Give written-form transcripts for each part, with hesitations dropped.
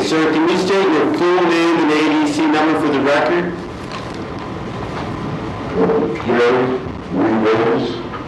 sir, can you state your full name and ADC number for the record? Gary Lee Davis,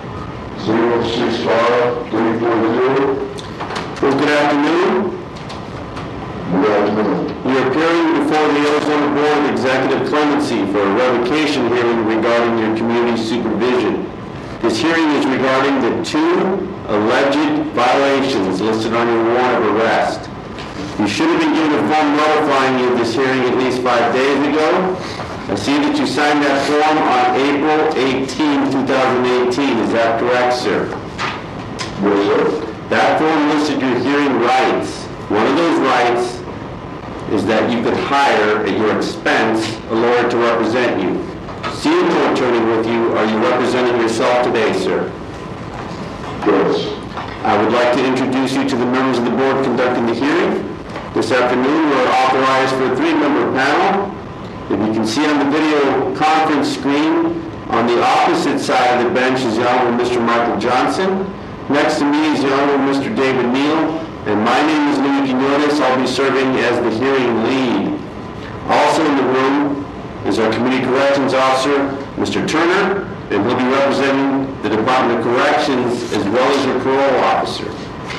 065340. Well, good afternoon. Good afternoon. We are appearing before the Arizona Board of Executive Clemency for a revocation hearing regarding your community supervision. This hearing is regarding the 2 alleged violations listed on your warrant of arrest. You should have been given a form notifying you of this hearing at least 5 days ago. I see that you signed that form on April 18, 2018. Is that correct, sir? Yes, sir. That form listed your hearing rights. One of those rights is that you could hire at your expense a lawyer to represent you. Seeing no attorney with you, are you representing yourself today, sir? Yes. I would like to introduce you to the members of the board conducting the hearing. This afternoon, we're authorized for a 3-member panel. If you can see on the video conference screen, on the opposite side of the bench is the Honorable Mr. Michael Johnson. Next to me is the Honorable Mr. David Neal, and my name is Louis Quinones. I'll be serving as the hearing lead. Also in the room is our Community Corrections Officer, Mr. Turner, and he'll be representing the Department of Corrections as well as your parole officer.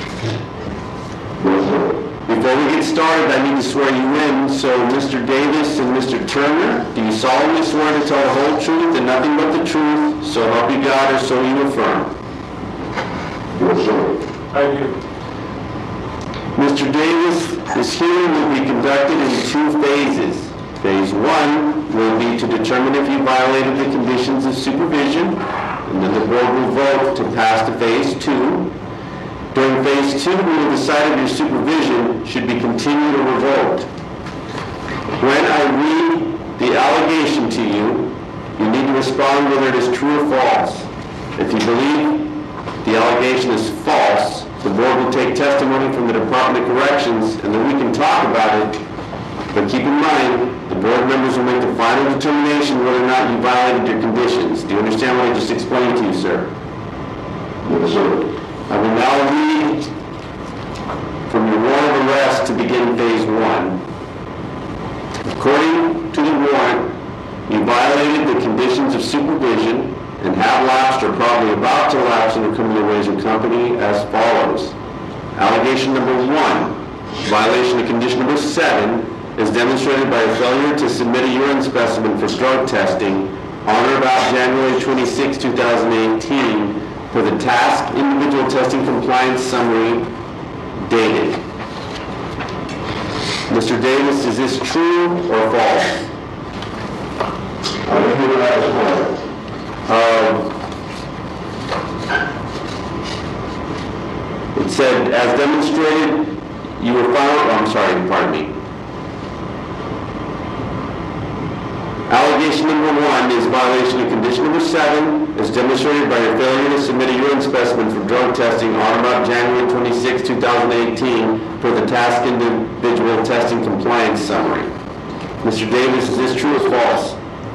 Before we get started, I need to swear you in. So, Mr. Davis and Mr. Turner, do you solemnly swear to tell the whole truth and nothing but the truth, so help you God, or so you affirm? Yes, sir. I do. Mr. Davis, this hearing will be conducted in 2 phases. Phase 1 will be to determine if you violated the conditions of supervision, and then the board will vote to pass to phase 2. During phase 2, we will decide if your supervision should be continued or revoked. When I read the allegation to you, you need to respond whether it is true or false. If you believe the allegation is false, the board will take testimony from the Department of Corrections, and then we can talk about it. But keep in mind, the board members will make the final determination whether or not you violated your conditions. Do you understand what I just explained to you, sir? Yes, sir. I will now read from your warrant of arrest to begin phase 1. According to the warrant, you violated the conditions of supervision and have lapsed or probably about to lapse in the criminal ways of company as follows. Allegation number 1, violation of condition number 7 is demonstrated by a failure to submit a urine specimen for drug testing on or about January 26, 2018 for the task individual testing compliance summary dated. Mr. Davis, is this true or false? I didn't hear that as well. It said, as demonstrated, you were found, pardon me. Allegation number 1 is violation of condition number 7, as demonstrated by your failure to submit a urine specimen for drug testing on or about January 26, 2018 for the task individual testing compliance summary. Mr. Davis, is this true or false?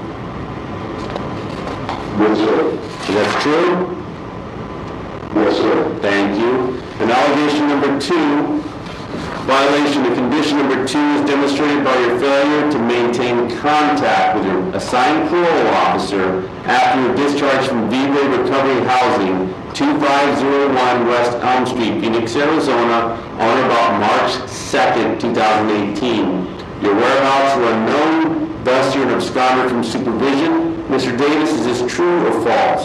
Yes, sir. Is that true? Yes, sir. Thank you. And allegation number 2, violation of condition number 2 is demonstrated by your failure to maintain contact with your assigned parole officer after your discharge from V-Way Recovery Housing, 2501 West Elm Street, Phoenix, Arizona, on or about March 2nd, 2018. Your whereabouts were unknown, thus you're an absconder from supervision. Mr. Davis, is this true or false?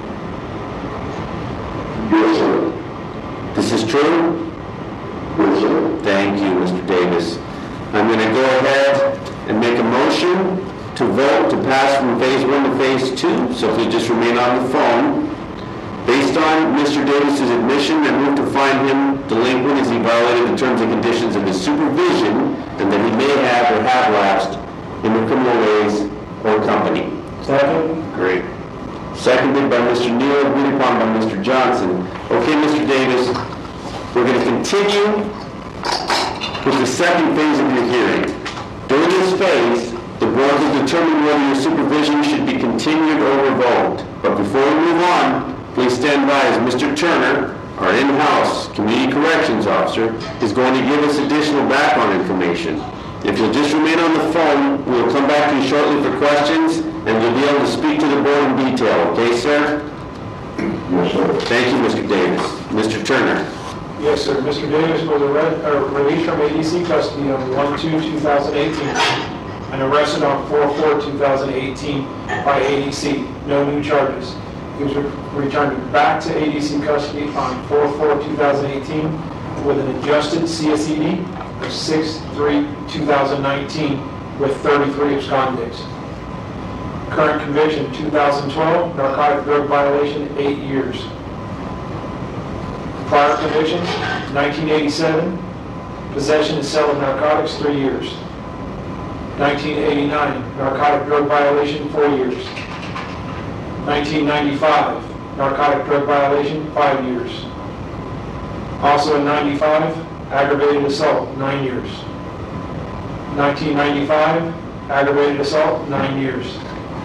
Yes, sir. This is true? Yes, sir. Thank you, Mr. Davis. I'm going to go ahead and make a motion to vote to pass from phase 1 to phase 2. So if you just remain on the phone. Based on Mr. Davis's admission, I move to find him delinquent as he violated the terms and conditions of his supervision and that he may have or have lapsed in the criminal ways or company. Second. Great. Seconded by Mr. Neal, agreed upon by Mr. Johnson. Okay, Mr. Davis, we're going to continue with the second phase of your hearing. During this phase, the board will determine whether your supervision should be continued or revoked. But before we move on, please stand by as Mr. Turner our in-house community corrections officer, is going to give us additional background information. If you'll just remain on the phone, we'll come back to you shortly for questions, and you'll be able to speak to the board in detail. Okay, sir? Yes, sir. Thank you, Mr. Davis. Mr. Turner. Yes, sir. Mr. Davis was released from ADC custody on 1/2/2018 and arrested on 4/4/2018 by ADC. No new charges. He was returned back to ADC custody on 4/4/2018 with an adjusted CSED of 6/3/2019 with 33 abscond days. Current conviction, 2012, narcotic drug violation, 8 years. Prior convictions, 1987, possession and sale of narcotics, 3 years. 1989, narcotic drug violation, 4 years. 1995, narcotic drug violation, 5 years. Also in 95, aggravated assault, 9 years. 1995, aggravated assault, 9 years.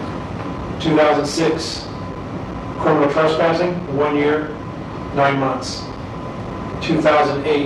2006, criminal trespassing, 1 year, 9 months. 2008,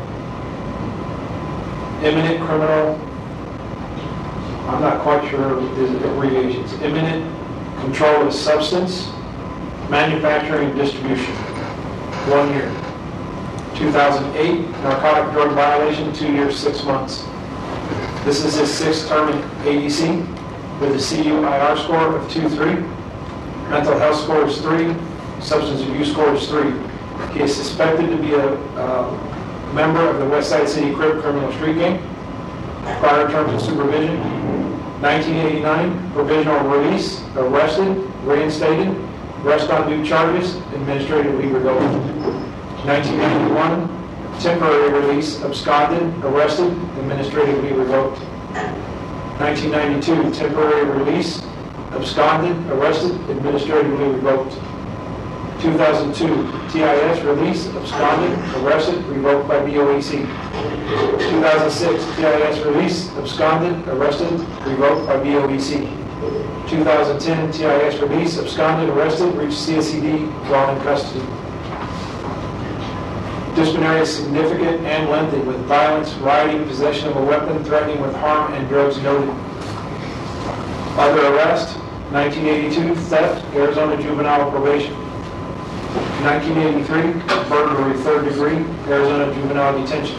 imminent criminal, I'm not quite sure the abbreviations, imminent control of substance, manufacturing and distribution, 1 year. 2008, narcotic drug violation, 2 years, 6 months. This is his 6th term in ADC with a CUIR score of 2.3, mental health score is 3, substance abuse score is 3. He is suspected to be a member of the Westside City Crip criminal street gang. Prior terms of supervision, 1989, provisional release, arrested, reinstated, arrest on new charges, administratively revoked. 1991, temporary release, absconded, arrested, administratively revoked. 1992, temporary release, absconded, arrested, administratively revoked. 2002, TIS release, absconded, arrested, revoked by BOAC. 2006, TIS release, absconded, arrested, revoked by BOAC. 2010, TIS release, absconded, arrested, reached CSED while in custody. Disciplinary is significant and lengthy with violence, rioting, possession of a weapon, threatening with harm, and drugs noted. Other arrest, 1982, theft, Arizona juvenile probation. 1983, burglary, 3rd degree, Arizona juvenile detention.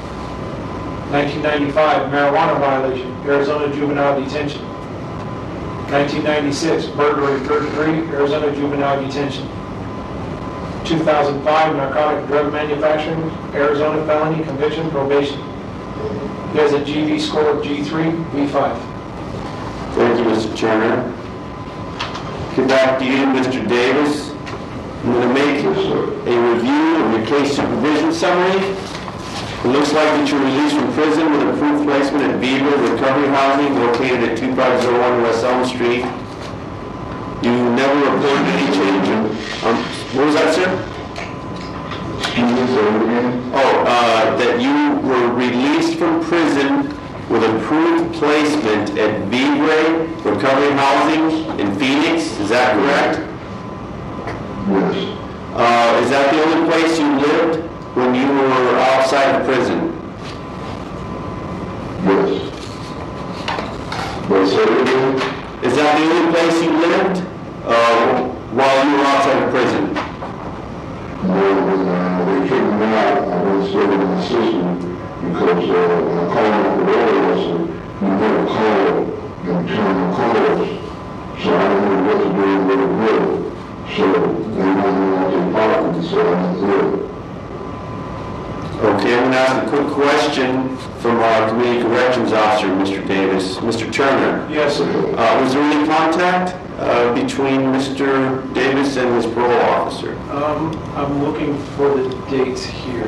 1995, marijuana violation, Arizona juvenile detention. 1996, burglary, 3rd degree, Arizona juvenile detention. 2005, narcotic drug manufacturing, Arizona felony conviction, probation. He has a GV score of G3, V5. Thank you, Mr. Turner. Get back to you, Mr. Davis. I'm going to make a review of your case supervision summary. It looks like that you're released from prison with approved placement at Beaver Recovery Housing located at 2501 West Elm Street. You never reported any change in... what was that, sir? Excuse me, say it again? That you were released from prison with approved placement at Beaver Recovery Housing in Phoenix. Is that correct? Yes. Is that the only place you lived when you were outside of prison? Yes. But say it again? Is that the only place you lived while you were outside of prison? No, when they kicked me out, I was still in the system because when I called up the lawyer, I said, you never called and turn the calls. So I don't know what to do with it good. So they don't know what they bought me, so I'm good. Okay, I'm going to ask a quick question from our Community Corrections Officer, Mr. Davis. Mr. Turner. Yes, sir. Was there any contact between Mr. Davis and his parole officer? I'm looking for the dates here.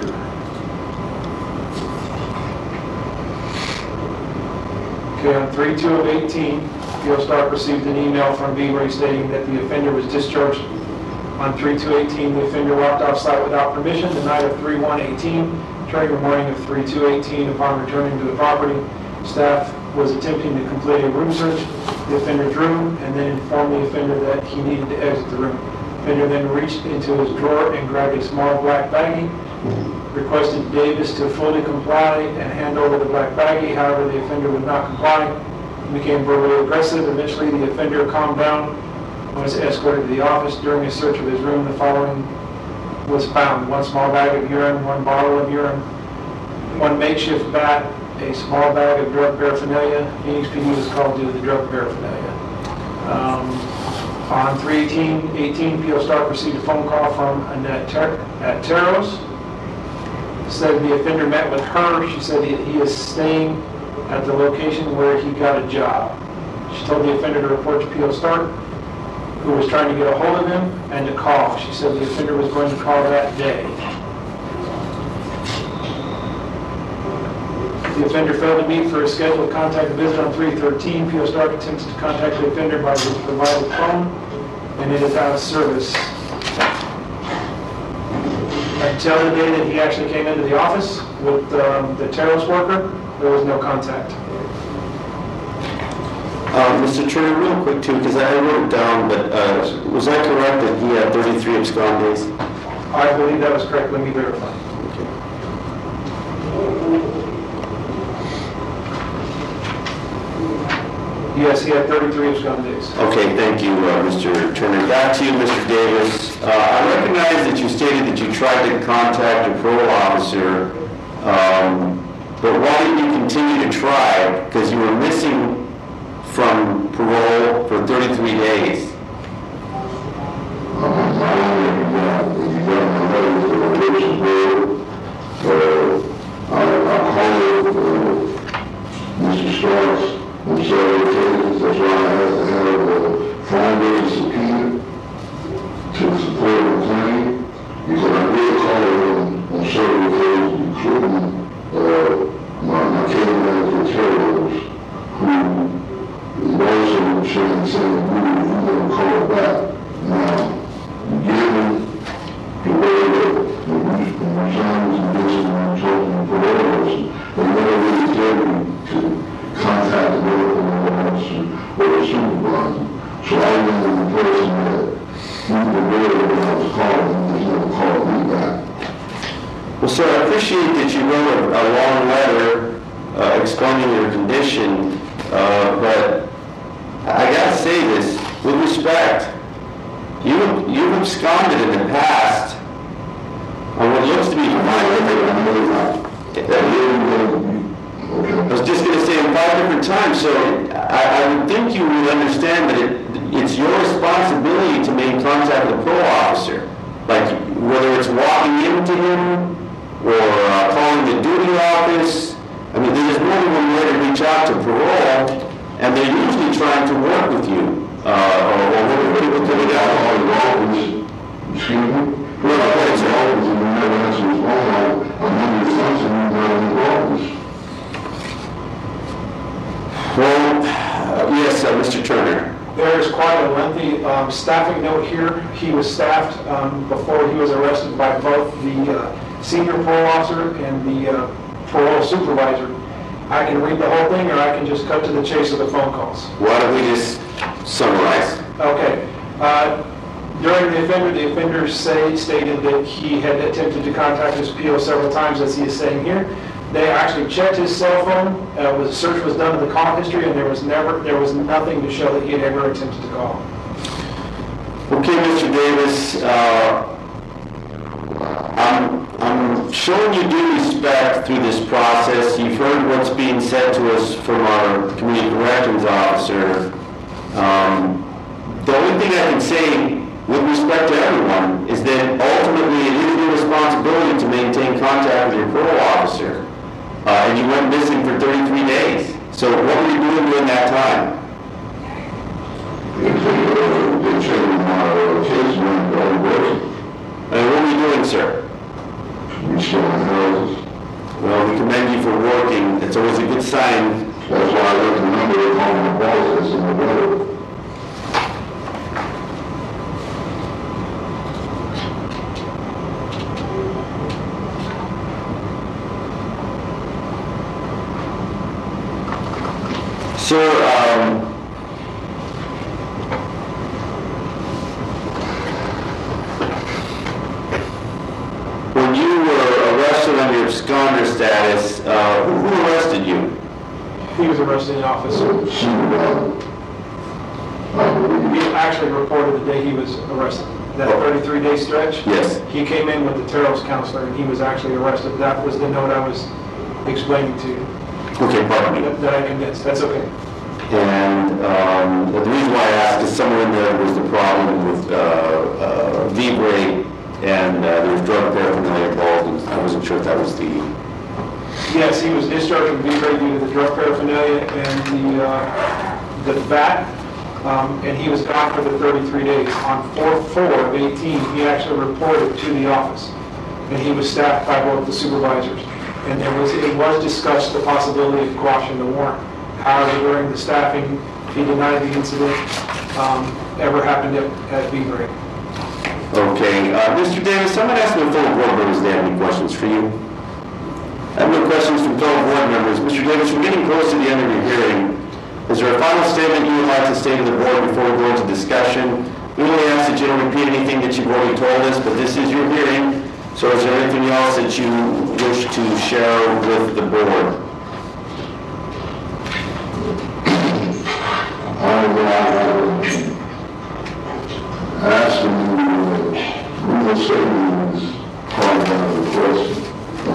Okay, on 3/2/18, Stark received an email from Beaver stating that the offender was discharged. On 3/2/18, the offender walked off site without permission. The night of 3/1/18, during the morning of 3/2/18, upon returning to the property, staff was attempting to complete a room search. The offender drew and then informed the offender that he needed to exit the room. Offender then reached into his drawer and grabbed a small black baggie, requested Davis to fully comply and hand over the black baggie. However, the offender would not comply and became verbally aggressive. Eventually, the offender calmed down and was escorted to the office. During a search of his room, the following was found: one small bag of urine, one bottle of urine, one makeshift bat, a small bag of drug paraphernalia. Phoenix PD was called due to the drug paraphernalia. On 3/18/18, P.O. Stark received a phone call from Annette at Teros. Said the offender met with her. She said he is staying at the location where he got a job. She told the offender to report to P.O. Stark, who was trying to get a hold of him, and to call. She said the offender was going to call that day. The offender failed to meet for a scheduled contact visit on 3/13. P.O. Stark attempted to contact the offender by his provided phone, and it is out of service. Until the day that he actually came into the office with the Teros worker, there was no contact. Mr. Turner, real quick too, because I wrote it down, but was I correct that he had 33 abscond days? I believe that was correct. Let me verify. Okay. Yes, he had 33 abscond days. Okay, thank you, Mr. Turner. Back to you, Mr. Davis. I recognize that you stated that you tried to contact a parole officer, but why did you continue to try? Because you were missing from parole for 33 days. Mr. Starks on several occasions. That's why I had to have a phone-based subpoena to support the claim, because I did call him on several occasions, including my case manager, Terrors, who is also showing the same mood. He never called back. Now, given the way that when my son was in this and I'm talking to parole, they never really told me to contact the medical officer or the supervisor. So I was the person that he aware when I was calling, and he never called me back. Well, sir, I appreciate that you wrote a long letter explaining your condition, but I gotta say this with respect. You've absconded in the past on what looks to be I was just going to say 5 different times, so I would think you would understand that it's your responsibility to make contact with the parole officer. Like, whether it's walking into him or calling the duty office. I mean, there's more than one way to reach out to parole, and they're usually trying to work with you. Or people coming out all the office. Excuse me? Well, I had the office and we never answered his phone. I'm under the assumption he's not in the office. Well, yes, Mr. Turner. There is quite a lengthy staffing note here. He was staffed before he was arrested by both the senior parole officer and the parole supervisor. I can read the whole thing, or I can just cut to the chase of the phone calls. Why don't we just summarize? Okay. During the offender stated that he had attempted to contact his PO several times, as he is saying here. They actually checked his cell phone. A search was done of the call history, and there was nothing to show that he had ever attempted to call. Okay, Mr. Davis, I'm showing you due respect through this process. You've heard what's being said to us from our community corrections officer. The only thing I can say with respect to everyone is that ultimately it is your responsibility to maintain contact with your parole officer. And you went missing for 33 days. So what were you doing during that time? They checked my case when I was working. And what were you doing, sir? We showing houses. Well, we commend you for working. It's always a good sign. That's why I left the number of home bosses in the letter. Sir, He was arrested in the office. Supervisor. He actually reported the day he was arrested. That 33-day stretch? Yes. He came in with the terrorist counselor and he was actually arrested. That was the note I was explaining to you. Okay, pardon me. That I condensed. That's okay. And the reason why I asked is somewhere in there was the problem with V-Bray, and there was drug paraphernalia involved, and I wasn't sure if that was the... Yes, he was discharged from V-Bray due to the drug paraphernalia and the VAT, and he was gone for the 33 days. On 4/4/18, he actually reported to the office, and he was staffed by both the supervisors. And it was discussed the possibility of quashing the warrant. However, during the staffing, he denied the incident ever happened at V-Bray. Okay, Mr. Davis, someone asked my fellow board members if they have any questions for you. I have no questions from fellow board members. Mr. Davis, we're getting close to the end of your hearing. Is there a final statement you would like to say to the board before we go into discussion? We only ask that you don't repeat anything that you've already told us, but this is your hearing. So is there anything else that you wish to share with the board? Asking legal statements part of the question.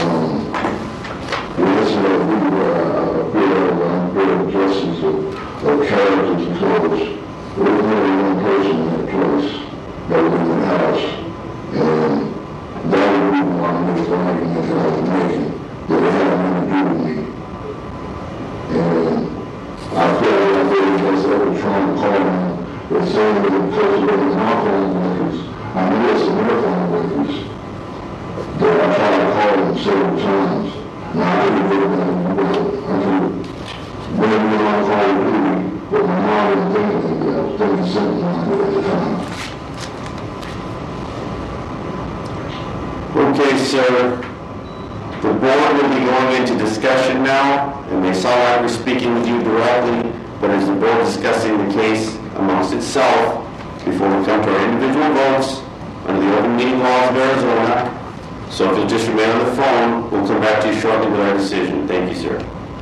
Yes, we have justice of characters and colors. There was only one person in that place that was in the house, and that would be why I made the argument that I was making, that it had nothing to do with me. And I feel like there was ever trying to call me, but saying that because it was my phone records, I knew it's in their phone records, that I tried to call them several times. Now I could have been in the world. I could maybe on Call of Duty, but my mom didn't think anything. I was thinking something like it at the time. Okay, sir. The board will be going into discussion now, and they saw I was speaking with you directly, but as the board discussing the case amongst itself, before we come to our individual votes, under the open meeting laws of Arizona. So if you'll just remain on the phone, we'll come back to you shortly with our decision. Thank you, sir.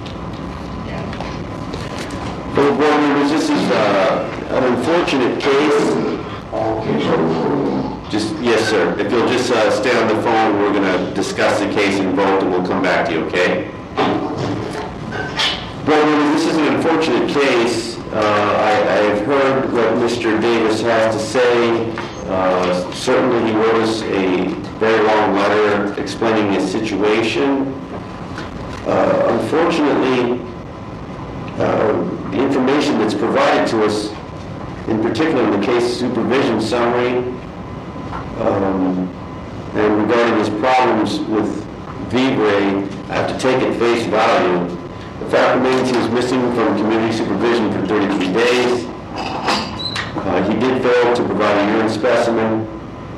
Fellow board members, this is an unfortunate case. Yes, sir. If you'll just stay on the phone, we're going to discuss the case and vote, and we'll come back to you, okay? Board members, this is an unfortunate case. I've heard what Mr. Davis has to say. Certainly he wrote us a very long letter explaining his situation. Unfortunately, the information that's provided to us, in particular in the case supervision summary, and regarding his problems with V-Bray, I have to take at face value. The fact remains he was missing from community supervision for 33 days. He did fail to provide a urine specimen,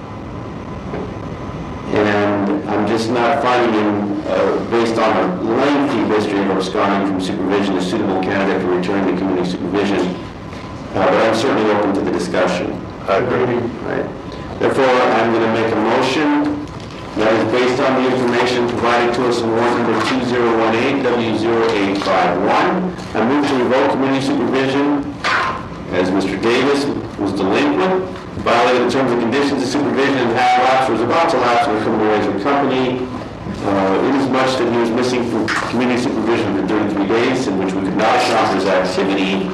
and I'm just not finding him, based on a lengthy history of absconding from supervision, a suitable candidate for returning to community supervision. But I'm certainly open to the discussion. I agree. Right. Therefore, I'm going to make a motion that is based on the information provided to us in warrant number 2018-W0851. I move to revoke community supervision as Mr. Davis was delinquent, violated the terms and conditions of supervision, and had lapsed or was about to lapse with a criminal arrangement company, inasmuch that he was missing from community supervision for 33 days, in which we could not account for his activity,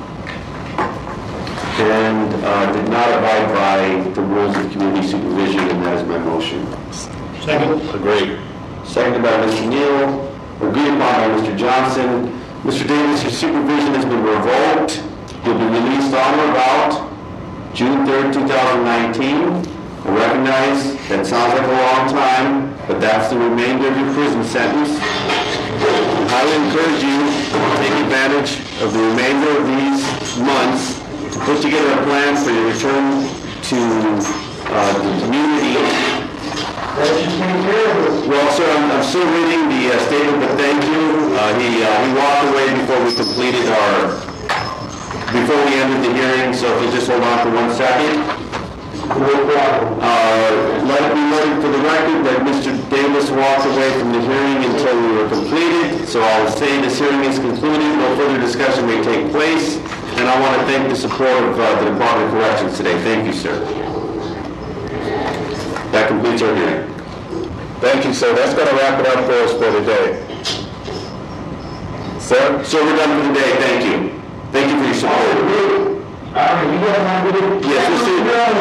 and did not abide by the rules of community supervision, and that is my motion. Second. Agreed. Seconded by Mr. Neal, agreed upon by Mr. Johnson. Mr. Davis, your supervision has been revoked. You'll be released on or about June 3rd, 2019. I recognize that sounds like a long time, but that's the remainder of your prison sentence. I would encourage you to take advantage of the remainder of these months to put together a plan for your return to the community. Well, sir, I'm still reading the statement, but thank you. He walked away before we completed before we ended the hearing, so if you just hold on for 1 second. Let it be noted for the record that Mr. Davis walked away from the hearing until we were completed. So I'll say this hearing is concluded, no further discussion may take place. And I want to thank the support of the Department of Corrections today. Thank you, sir. That completes our hearing. Thank you, sir. That's going to wrap it up for us for today. Sir? So we're done for the day. Thank you. Thank you for your support. Yes, we'll see.